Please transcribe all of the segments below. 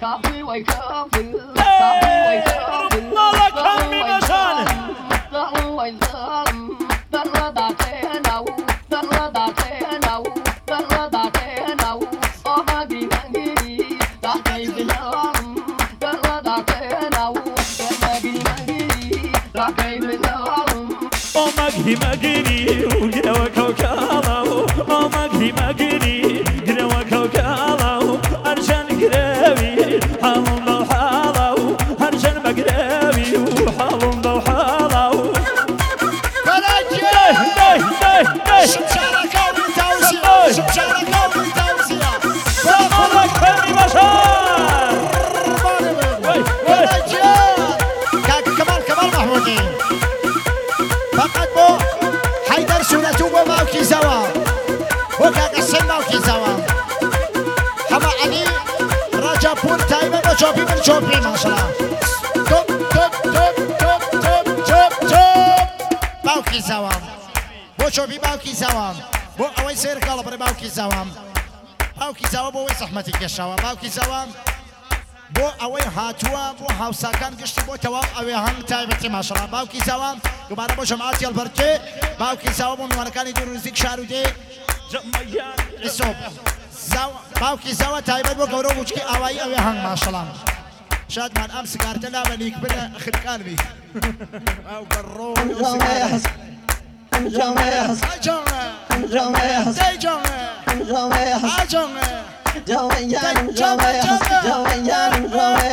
مجري وجروا كوكالاو مجري مجري جروا كوكالاو أرجان قرابي حالهم ضو حالاو أرجان مقرابي وحالهم ضو حالاو شبشارة كوني توزيع شبشارة كوني توزيع الله كريم بشار كمال محمودي فقط بو حيدر سورته بو ماوكي زوا وكاك السن ماوكي زوا حما علي رجا بور تايمة وشوفي من شوفي ما شاء الله توب توب توب توب توب توب توب ماوكي زوا بو شوفي ماوكي زوا بو اوي سير كالبري ماوكي زوا ماوكي زوا بو وي صحمتك يا شوا ماوكي زوا بو اوي هاتوا بو هاوساكان قشتي بو تواب اوي هنگ تايبتي ما شاء الله باوكي زوا دوباره بو جماعتي البركي باوكي زوا بو مونكان يدور نزيك شارو دي الصوب زوا باوكي زوا تايبت بو قورو بوشكي اوي اوي هنگ ما شاء الله شاد من امس قارت لا بليك بلا اخر قلبي او قرو جميس جميس جميس جميس جويان جويس جويان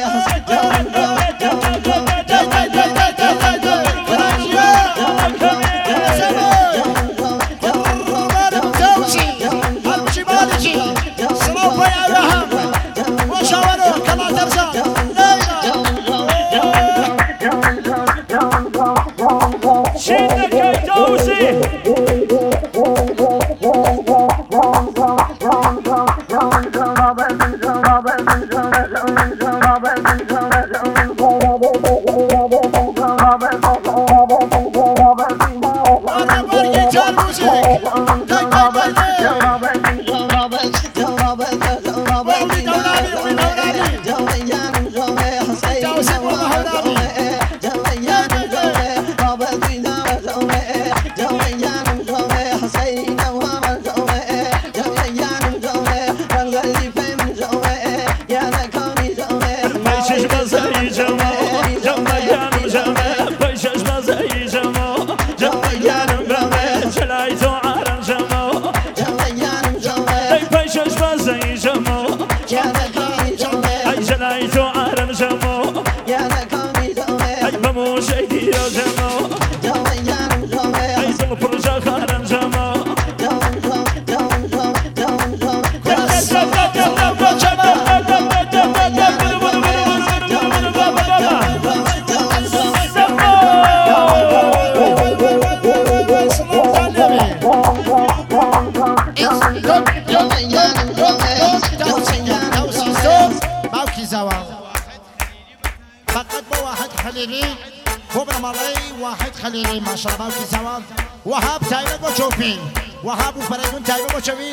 ما شاء الله باوكي زوا وهاب تايبت وشوفين وهاب وفريدون تايبت وشوفين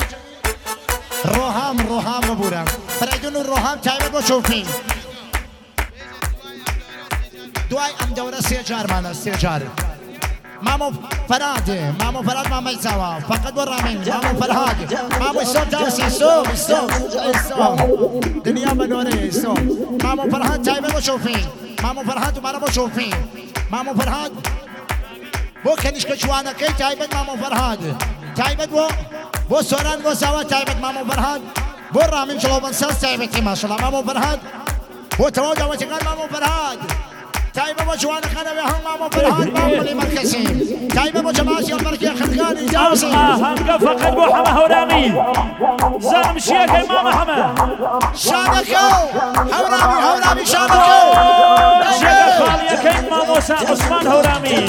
روهام وبورا فريدون الروهام تايبت وشوفين دواي ام دورة سيجار مانا سيجار مامو فراد مامو زوا فقط برامين مامو فرهاد مامو الصوت داوسي الصوت دنيا منوري الصوت مامو فرهاد تايبت وشوفين مامو فرهاد ومانا وشوفين مامو فرهاد بو كنيش كشوانا كي تايبت مامو فرهاد تايبت بو سوران بو سوا تايبت مامو فرهاد بو رامين شلو بنساس تايبت ما شاء الله مامو فرهاد بو تواجه وتقال مامو فرهاد تايبت بو شوانا خانا بهم مامو فرهاد مامو لي مركزين تايبت بو جماعتي المركي خلقاني جاوسي هنقا فقط بو حما هورامي زلم شيك ماما حما شانكو هورامي شانكو شيك خالية كين مامو عثمان هورامي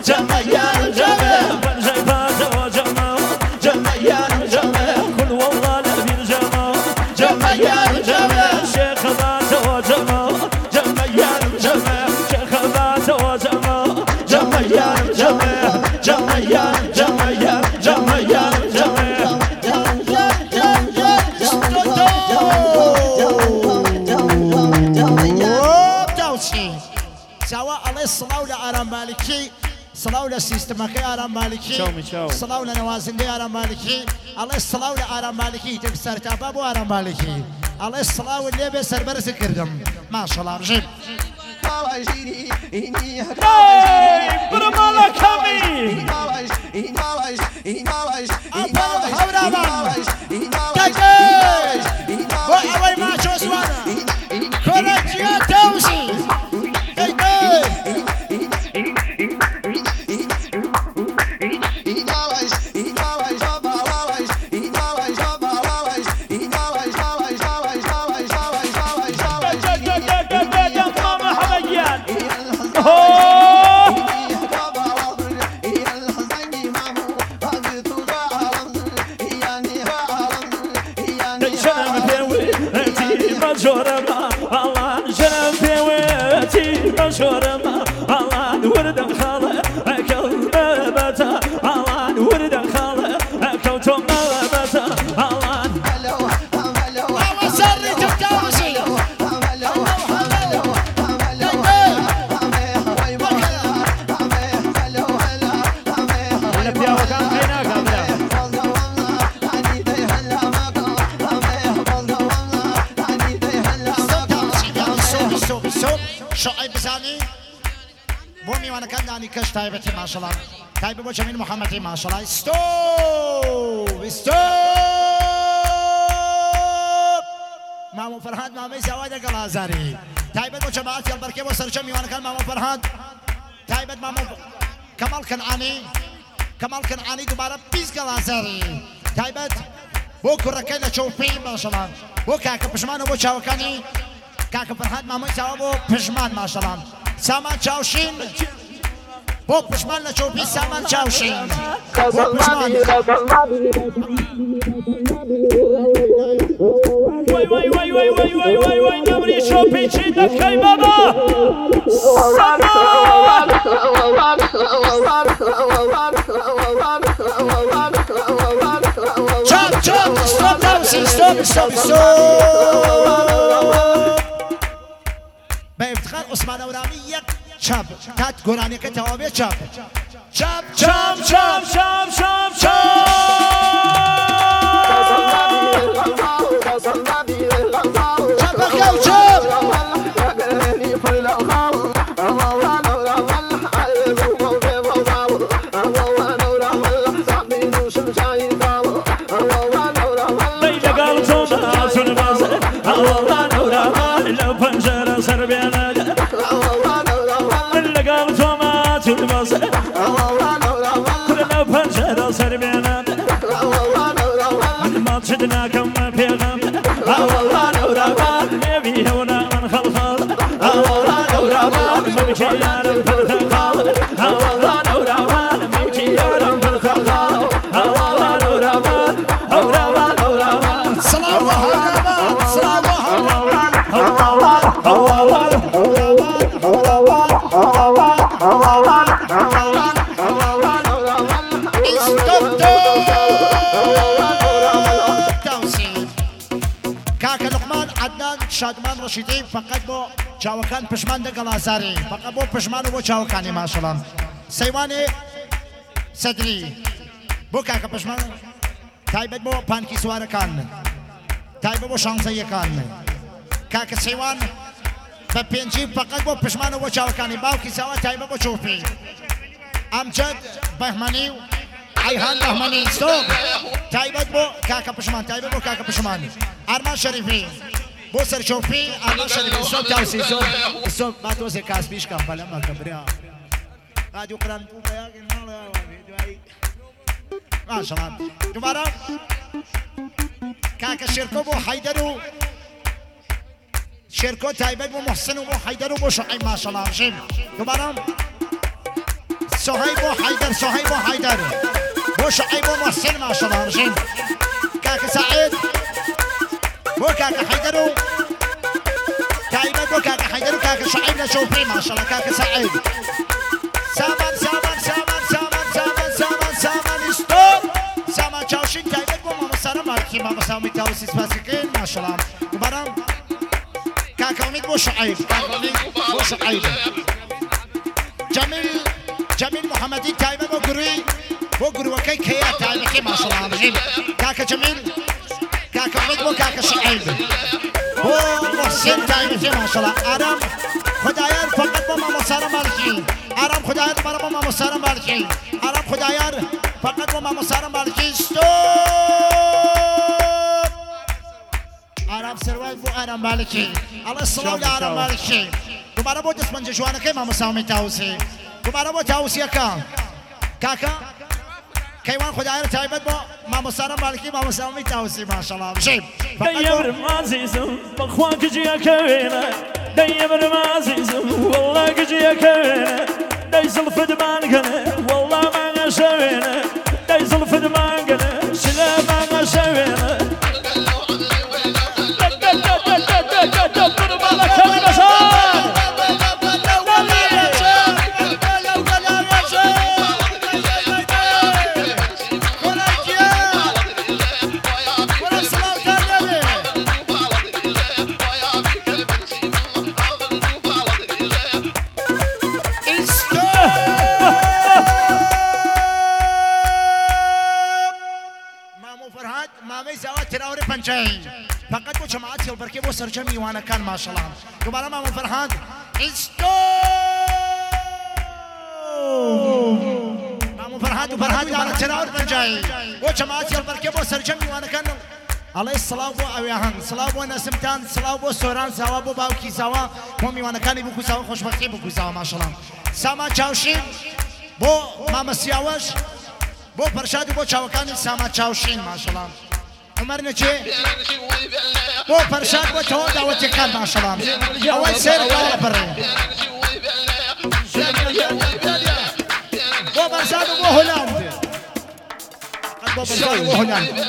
جمع يا جمع بنجي فاتوا جمع جمع يا جمع كل والله لبين جمع جمع يا جمع شيخ فاتوا جمع جمع يا جمع شيخ فاتوا جمع جمع يا جمع جمع يا جمع يا جمع يا جمع سواء الله الصلاة ولا أرام مالكي صلاة ولا سيستمكي أرام مالكي صلاة ولا نوازن دي أرام مالكي الله الصلاة ولا أرام مالكي تكسر تابابو أرام مالكي الله الصلاة واللي بيسر برس كردم ما شاء الله رجيب برمالا كامي وأوي ما شو سوانا كوراتيا توسي شورما الله ورد خاله اكل بتا الله ورد خاله اكل توم بتا الله الله سري تكاوسي ولا بيا وكان هناك شعيب بزاني بومي وانا كان داني كش تايبتي ما شاء الله تايب بو جميل محمدي ما شاء الله ستوب مامو فرهاد مامي زواج قلازاري تايبت بو جماعتي البركي وسرجمي وانا كان مامو فرهاد تايبت مامو كمال كنعاني دوباره بيس قلازاري تايبت بو كركينا شوفي ما شاء الله بو كاكا بشمان بو شاوكاني كاكا فرهاد مامو زوابو بشمان ما شاء الله سامان چاوشین بو پشمان نچوپی سامان چاوشین بو پشمان وای نمری شوپی چی دکای بابا چاپ stop توسی stop به افتخار عثمان اورامی یک چاپ تات گرانی که توابه چاپ شدنا كم بيغم الله نورا نبي هنا من خلخال الله نورا مبكي يا رب الخلخال الله نورا مبكي يا رب الخلخال الله نورا سلام شادمان رشیدی فقط با چاوکان پشمان دگلازاری فقط با پشمان و با چاوکانی ماشاءالله سیوان صدری بو کاکا پشمان تایبت با پانکی سوارکان تایبت با شانسه کان کاکا سیوان به پنجی فقط با پشمان و با چاوکانی باوکی سوا تایبت با چوفی امجد بهمانی ایهان بهمانی استوب تایبت با کاکا پشمان تایبت با کاکا پشمان ارمان شریفی بو سر شوفي انا شربي صوت توسي صوت ما توسي كاس بيش كم بلا ما كبريا راجو قران بو يا ما شاء الله دوباره كاكا شركو بو حيدرو شركو تايبت بو محسن بو حيدرو بو شعيب ما شاء الله جيم دوباره صهيب وحيدر صهيب وحيدر بو شعيب ومحسن ما شاء الله رجيم كاك سعيد بو كاك حيدر تايبة بو كاك حيدر وكاك شعيب لشوفي ما شاء الله كاك سعيد سامان سامان سامان سامان سامان سامان سامان ستوب سامان چاوشين تايبة بو ماما سارا ماركي ماما سامي تاوسي سباسكين ما شاء الله دوباره كاك اميد بو شعيب كاك اميد بو شعيب جميل محمدي تايبة بو قروي وكي كيا تايبة ما شاء الله رجيم كاك جميل كاك اميد بو كاك شعيب بو محسن تايبة ما شاء الله آرام خدايار فقط بو ماما سارا مالكي آرام خدايار برا بو ماما سارا مالكي آرام خدايار فقط بو ماما سارا مالكي ستوب آرام سروایت بو آرام مالکی الله السلام آرام مالکی دوباره بو دست منجه جوانه که ما مساومی تاوسی دوباره بو تاوسی کاکا کیوان خدای رو تایبت با ما مسارم مالکی ما مساومی تاوسی ماشاءالله بشیم ديبرم عزيزم بخواك جيا كوينة ديبرم عزيزم والله جيا كوينة ديزل فدمان كنا والله ما نشوينة ديزل فدمان كنا شلا ما نشوينة فقط بو جماعتي البركي بو سرجمي وانا كان ما شاء الله دوباره مامو فرهاد مامو فرهاد على تراور بنجاي بو جماعتي البركي بو سرجمي وانا كان عليه الصلاة بو اوياهن صلاة بو نسمتان صلاة بو سوران زوا بو باوكي زوا مامي وانا كان بو زوا خوشبختي بو زوا ما شاء الله ساما چاوشين بو ماما سياوش بو برشاد بو چاوكاني ساما چاوشين ما شاء الله عمر نجي بو فرشاد بو تو دعوتي كان ما شاء الله اول سير ولا بري بو فرشاد بو هولاند بو فرشاد بو هولاند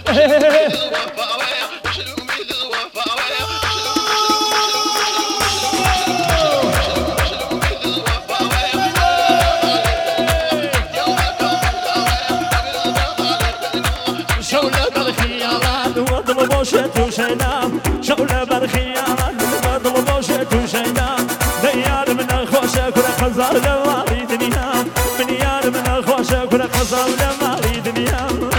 وشتو شينام شغلة برخيارا بضل وشتو شينام ديار من خوشة كل خزار لما اريد نيام من يار من خوشة كل خزار لما اريد نيام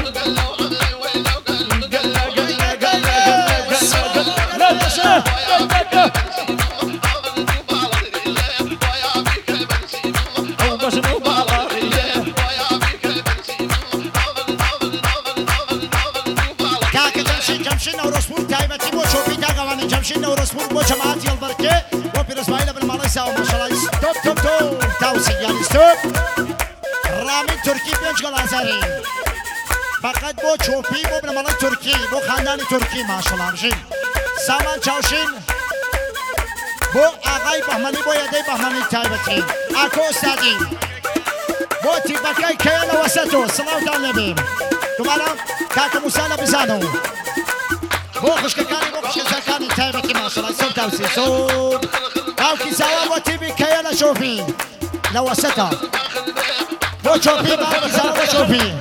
جمشين ورسمون بو جماعتي البركة وبير اسماعيل بن ماليسا وما شاء الله ستوب تاوسي يعني ستوب رامي تركي بنج غلازاري فقط بو چوبي بو بن مالي تركي بو خانداني تركي ما شاء الله رجيم سامان چاوشين بو آغاي بهماني بو يدي بهماني تايبتين اكو استادي بو تيبكاي كيانا وسطو صلاة على النبي دوباره كاكا موسالا بزانو بو خشككاني بو خشككاني تايبكي ما شاء الله صوب تاوسي صوب باوكي زوا بو تيبي كيانا شوفي لو وسطا بو شوفي باوكي زوا بو شوفي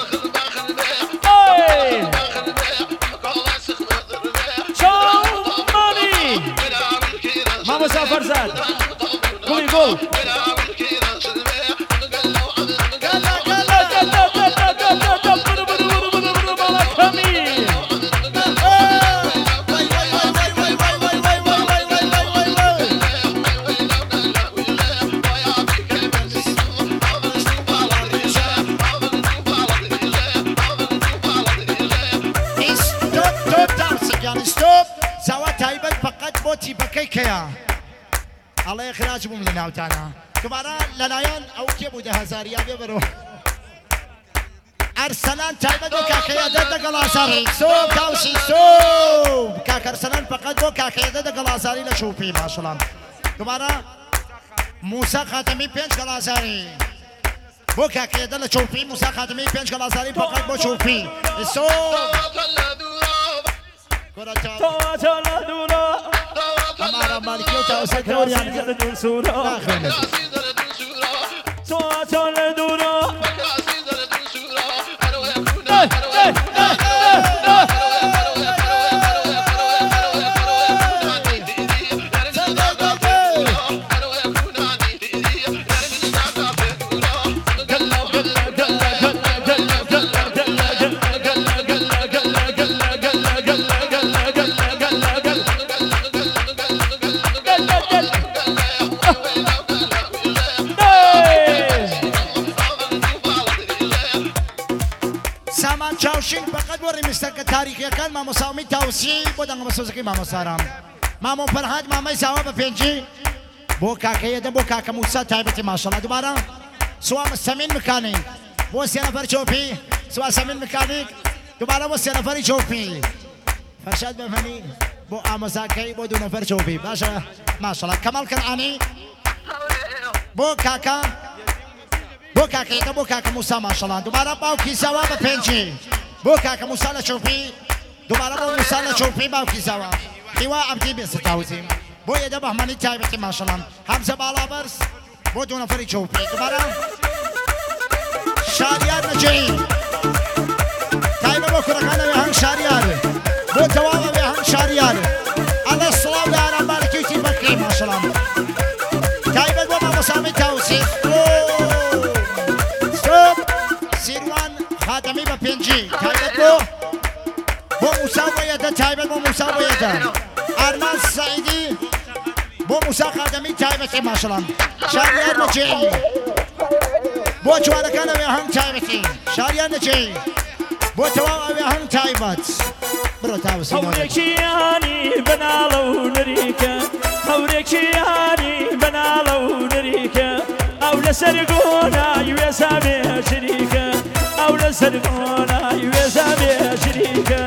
ما مسافر زاد قوي قول كيا الله يخرج بوم لنا وتانا كبارا لنايان او كيبو ده هزاريا بيبرو ارسلان تايبه دو كاكيا ده قلاصاري سوب تاوسي سوب كاك ارسلان فقط دو كاكيا ده قلاصاري لشوفي ما شاء الله كبارا موسى خاتمي بينج قلاصاري بۆ کاکێدە لە چۆپی موسا خاتمی 5 گەڵازاری فقط بۆ چۆپی ئێسۆ ئەمارە مالکی و تاوسەکەوریان ناخوێنێت چاوشین فقط بۆ ڕیمستەکە تاریخیەکان مامۆساومی تاوسی بۆ دەنگە بەسۆزەکەی مامۆسارام مامۆ فەرهاد مامەی زاوا بە پێنجی بۆ کاکەیەدە بۆ کاکە موسا تایبەتی ماشەڵڵا دووبارە سوا سەمین مکانیک بۆ سێ نەفەر چۆپی سوا سەمین مکانیک دووبارە بۆ سێ نەفەری چۆپی فەرشاد بەفەمی بۆ ئامۆزاکەی بۆ دوو نەفەر چۆپی باشە ماشەڵڵا کەماڵ کەنعانی بۆ کاکە بۆ کاکەیەدە بۆ کاکە موسا ماشەڵڵا دووبارە باوکی زاوا بە پێنجی بۆ کاکە موسا لە چۆپی دووبارە بۆ موسا لە چۆپی باوکی زاوا هیوا عەبدی بێستاوزی بۆ یەدە بەحمەنی تایبەتی ماشەڵڵا هەمزە باڵا بەرز بۆ دوو نەفەری چۆپی دووبارە شاریار نەجێی تایبە بۆ کوڕەکانەوێ هەنگ شاریار بۆ تەواوەوێ هەنگ شاریار ئەڵێ سڵاو لە ئارامبارەکی و تیبەکەی ماشەڵڵا تایبەت بۆ مامۆسامی تاوسی سیروان خاتمی بە پێنجی تایبەت بۆ موسا بۆیەدە تایبەت بۆ موسا بۆیەدە ئارمان سەعیدی بۆ موسا خاتمی تایبەتی ماشەڵڵا شاریار نەجێی بۆ جوانەکان ئەوێ هەنگ تایبەتی شاریار نەجێی بۆ تەواو ئەوێ هەنگ تایبەت برۆ تاوسی هەورێکیانی بەناڵە و نەریکە هەورێکیانی بەناڵە و نەریکە ئەو لەسەر گۆنای وێزا بێ شریکە ئەو لەسەر گۆنای وێزا بێ شریکە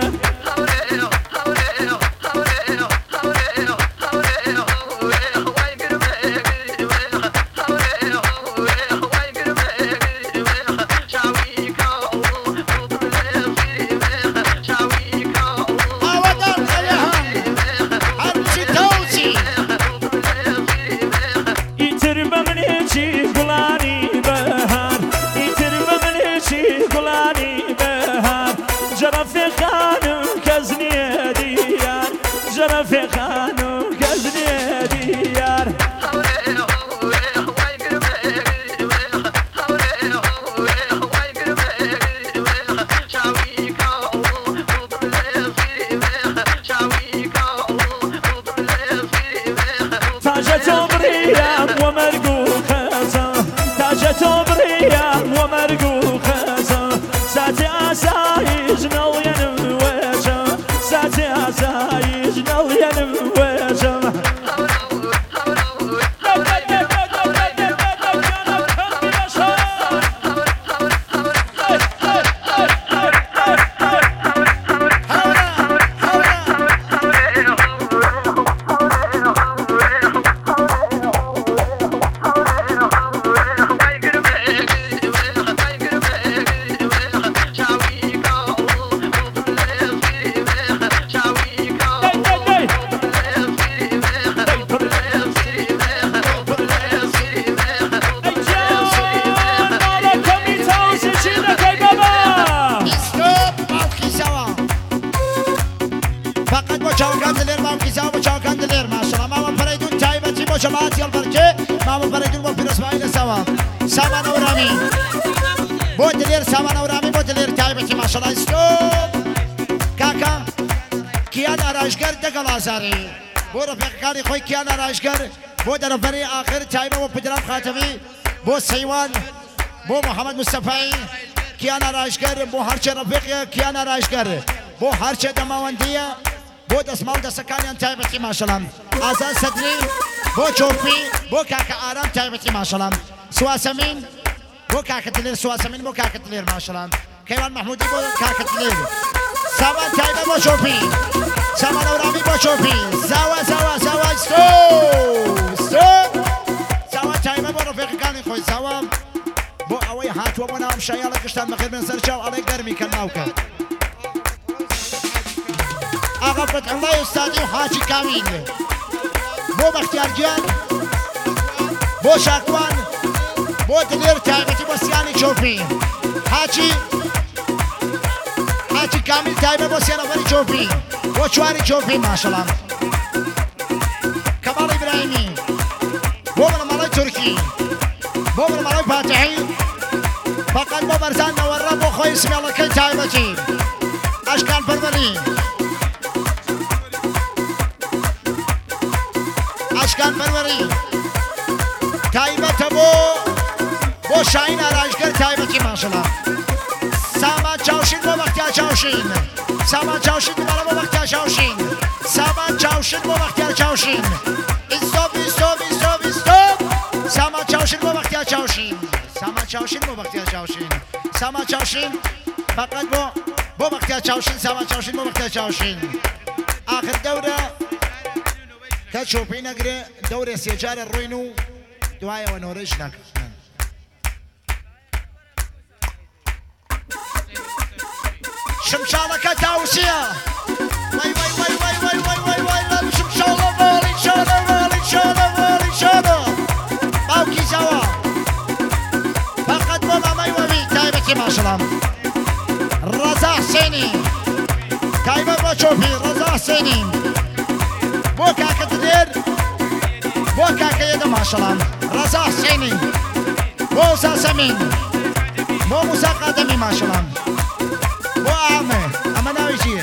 جماعتي البركة ما مفردين وفي اسماعيل سوا سامان ورامي بودلير سامان ورامي بودلير تايبتي ما شاء الله ستوب كاكا كيان أراجگر دقل آزاري بو رفيق كاري خوي كيان أراجگر بو درفري آخر تايبه وبدرام خاتمي بو سيوان بو محمد مصطفى كيان أراجگر بو هرچه رفيق كيان أراجگر بو هرچه دماوندية بو دسمال دستکانیان تایبتی ماشالله آزاد صدری بو چوپی بو کاک آرام تایبتی ماشالله سواسمین بو کاک تلیر سواسمین بو کاک تلیر ماشالله کیوان محمودی بو کاک تلیر سامان تایبه بو چوپی سامان اورامی بو چوپی زاوا زاوا زاوا ستوب ستوب زاوا تایبه بو رفیق کانی خوی زاوا بو اوی هاتووە بۆ ناوم شایاڵە گشتان بەخێر بن سەر چاو ئەڵێ گەرمی کەلماوکە ئاغا فتحڵای ئوستادی و حاجی کامیل بۆ بەختیارگیان بۆ شاکوان بۆ دلێر تایبەتی بۆ سیانی چۆپی حاجی کامیل تایبەت بۆ سێنەفەری چۆپی بۆ چواری چۆپی ماشەڵڵا کەماڵ ئیبراهیمی بۆ بنەماڵەی تورکی بۆ بنەماڵەی فاتحی فقط بۆ بەرزان نەوەڕە بۆ خۆی سمێڵەکەی تایبەتی ئەشکان پەروەری ئەشکان پەروەری تایبەتە بۆ شاهین ئارایشگەر تایبەتی ماشەڵڵا سامان چاوشین بۆ بەختیار چاوشین سامان چاوشین دوبارە بۆ بەختیار چاوشین سامان چاوشین بۆ بەختیار چاوشین ئیستۆپ ئیستۆپ ئیستۆپ ئیستۆپ سامان چاوشین بۆ بەختیار چاوشین سامان چاوشین بۆ بەختیار چاوشین سامان چاوشین فقط بۆ بەختیار چاوشین سامان چاوشین بۆ بەختیار چاوشین ئاخر دەورە کە چۆپی نەگرێ دەورێ سێجارە ڕووین و دوایەوە نۆرەش نەکرد شمشالەکە تاوسیە وای وای وای وای وای وای وای وای لەم شمشالە باڵی شالە باڵی شالە باڵی شالە باوکی زەوە فقط بۆ مامای وەمی تایبەتی ماشەڵام ڕەزا حسێنی تایبەت بۆ چۆپی ڕەزا حسێنی بۆ کاکە دلێر بۆ کاکە یەدە ماشەڵام ڕەزا حسێنی بۆ ئوسا سەمین بۆ موسا قادەمی ماشەڵام بۆ ئامێ ئەمە ناوی چییە؟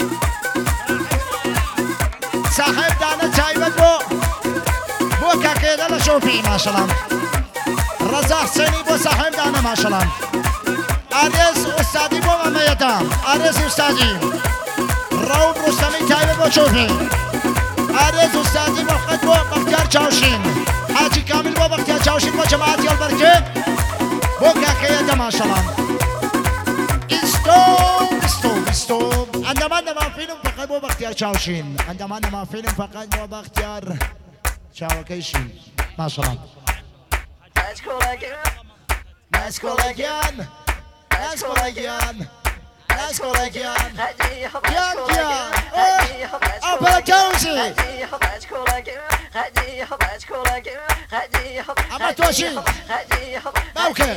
ساحێب دانە تایبەت بۆ کاکەیەدە لە شۆپی ماشەڵام ڕەزا حسێنی بۆ ساحێب دانە ماشەڵام ئارێز ئوستادی بۆ مەمەیەدە ئارێزی ئوستادی ڕەوب ڕوستەمی تایبەت بۆ چۆپی ئارێز ئوستادی بەفقەت بۆ بەختیار چاوشین حاجی کامیل بۆ بەختیار چاوشین بۆ جەماعەتی هەڵبەرکێ بۆ کاکەیەدە ماشەڵام ستوب ئەندەمان نەمافینم فقط بۆ بەختیار چاوشین ئەندەمان نەمافینم فقط بۆ بەختیار چاوەکەیشین ماشەڵڵا ناسکۆڵەگیان ناسکۆڵەگیان ناسکۆڵەگیان گیان گیان ئەپەکەوزی ئەمە تۆشی باوکە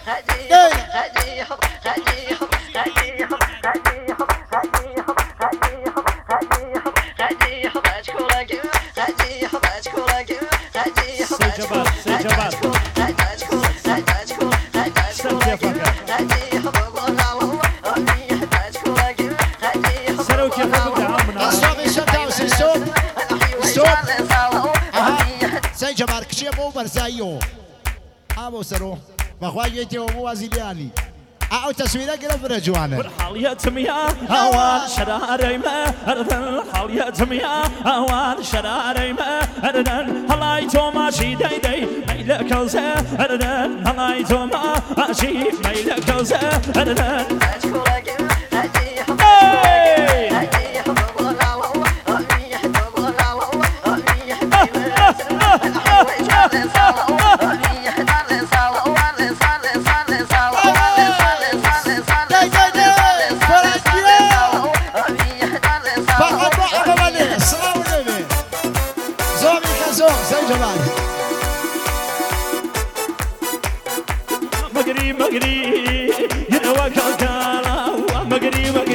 جەبار کچێ بۆ بەرزاییەوە ئابۆ سەرۆ بەخوا گوێیتەوە بۆ وازیلیانی ئەو تەسویرە گرە فرە جوانە حاڵیەتمیا ئەوان شەرارەیمە هەردەن حاڵیەتمیا ئەوان شەرارەیمە هەردەن هەڵای تۆماشی دەیدەی مەیلە کەوزە هەردەن هەڵای تۆماشی مەیلە کەوزە هەردەن مقري مقري يروى كالكالا مقري مقري